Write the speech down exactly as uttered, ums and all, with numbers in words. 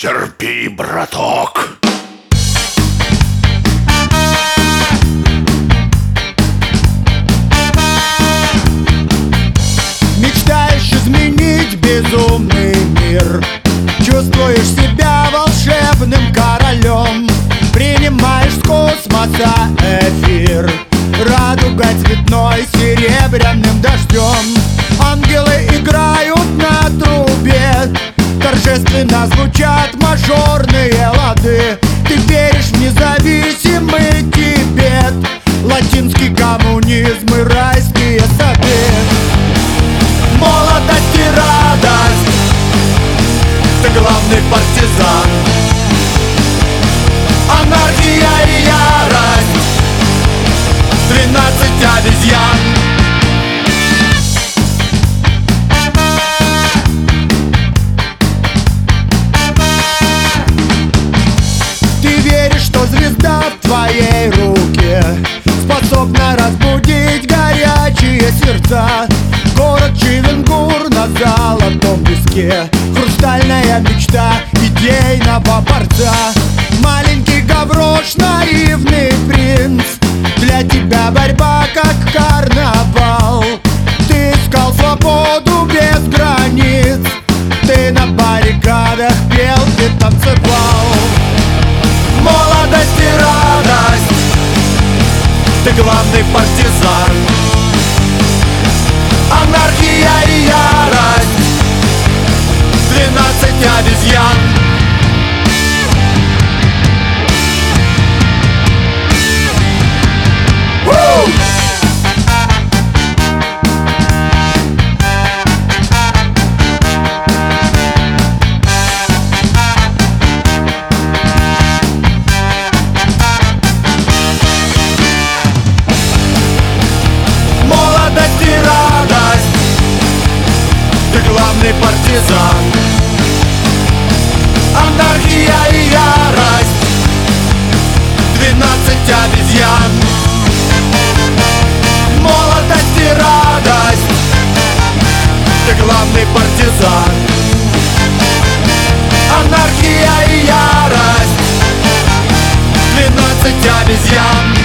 Терпи, браток. Мечтаешь изменить безумный мир, чувствуешь себя волшебным королем, принимаешь с космоса эфир, радугой цветной серебряным дождем. Ангелы играют на трубе, торжественно звучат мажорные лады. Ты веришь в независимый Тибет, латинский коммунизм и райские сады. Молодость и радость, ты главный партизан. Анархия и ярость, двенадцать обезьян. Ты веришь, что звезда в твоей руке способна разбудить горячие сердца. Город Чивенгур на золотом песке, хрустальная мечта идейного борца. Маленький Гаврош, наивный принц, для тебя борьба как карнавал. Ты искал свободу без границ, ты на баррикадах пел, ты танцевал. Молодость и радость, ты главный партизан. Анархия и ярость, двенадцать обезьян. Woo! Молодость и радость, ты главный партизан. Анархия и ярость, двенадцать обезьян. Молодость и радость, ты главный партизан. Анархия и ярость, двенадцать обезьян.